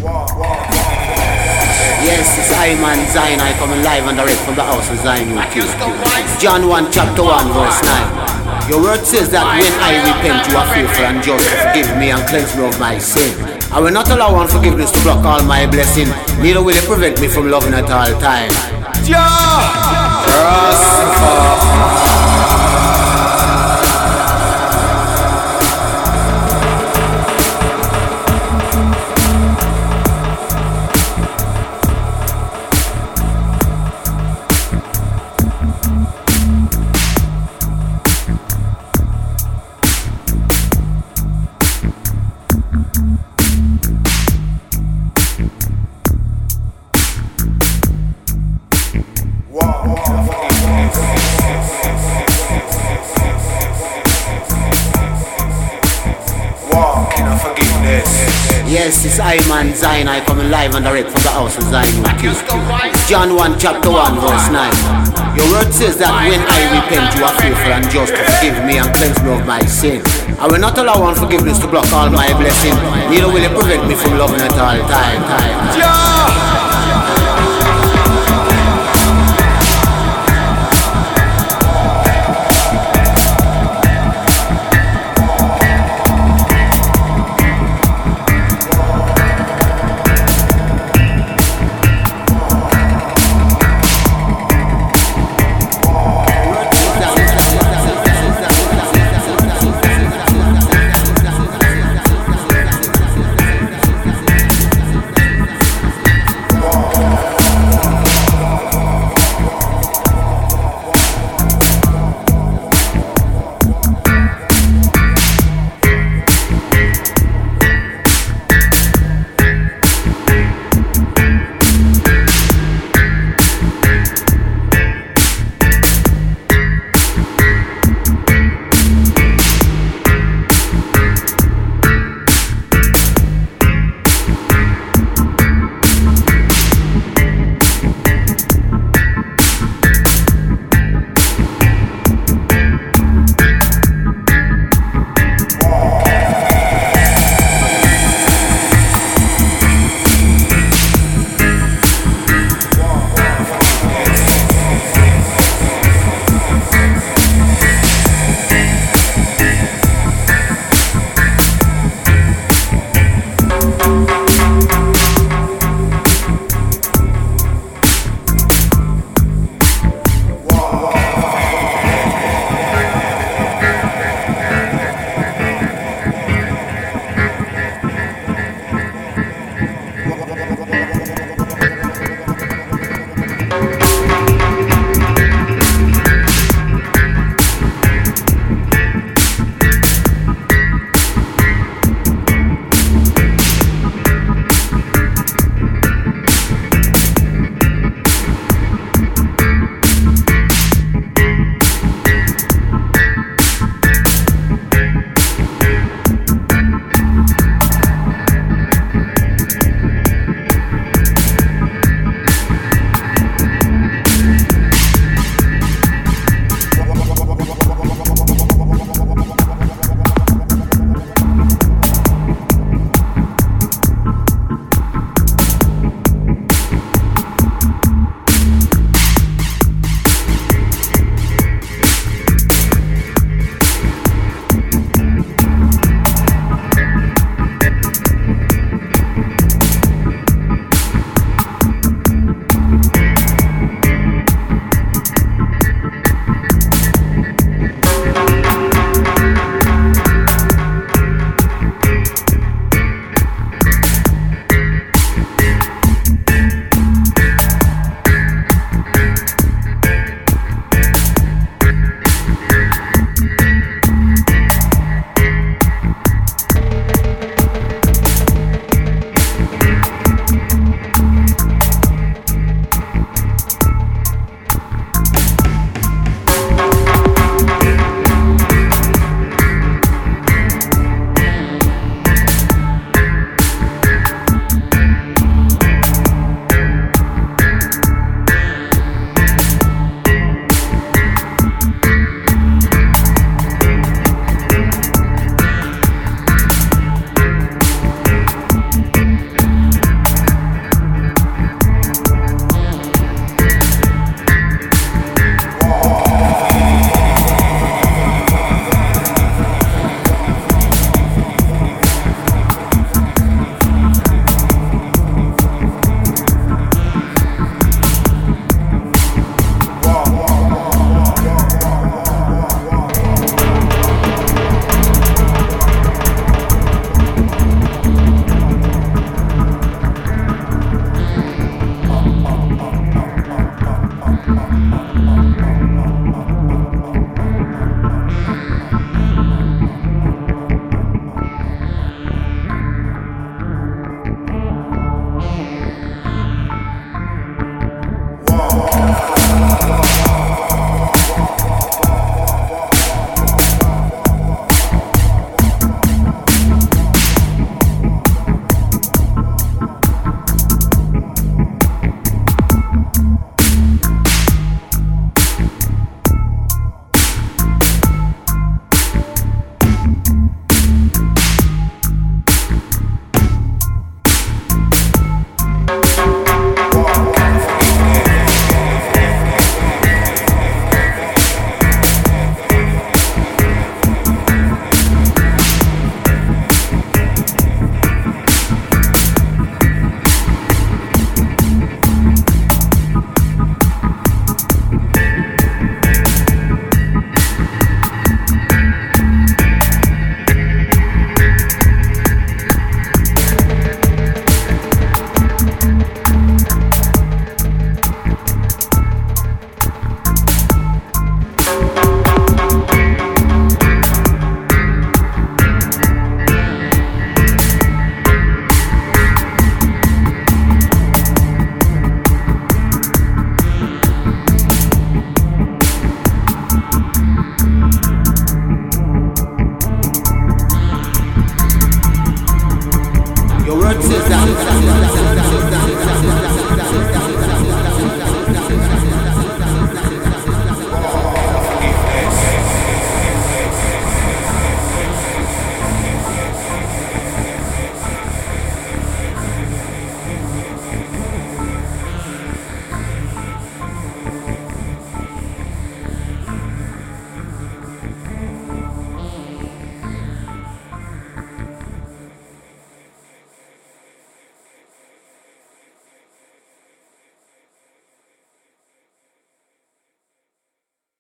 Yes, it's I Man Zion. I coming live and direct from the house of Zion UK. John 1 chapter 1 verse 9. Your word says that when I repent, you are faithful and just to forgive me and cleanse me of my sin. I will not allow unforgiveness to block all my blessing, neither will it prevent me from loving at all time. Yes, it's I Man Zion. I coming live and direct from the house of Zion UK. John 1 chapter 1 verse 9. Your word says that when I repent, you are faithful and just to forgive me and cleanse me of my sin. I will not allow unforgiveness to block all my blessing, neither will it prevent me from loving at all time. Your word says that.